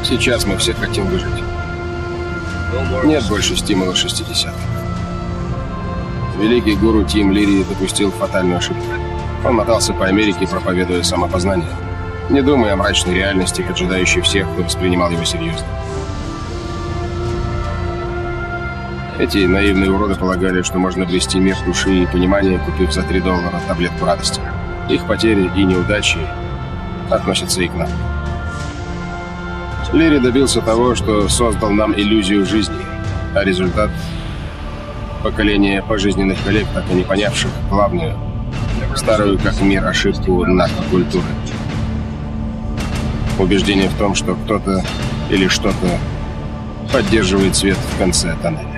Сейчас мы все хотим выжить. Нет больше стимула 60-х. Великий гуру Тим Лири допустил фатальную ошибку. Он мотался по Америке, проповедуя самопознание, не думая о мрачной реальности, поджидающей всех, кто воспринимал его серьезно. Эти наивные уроды полагали, что можно обрести мир души и понимания, купив за $3 таблетку радости. Их потери и неудачи относятся и к нам. Лири добился того, что создал нам иллюзию жизни, а результат — поколение пожизненных коллег, так и не понявших главную, старую как мир ошибку наркокультуры. Убеждение в том, что кто-то или что-то поддерживает свет в конце тоннеля.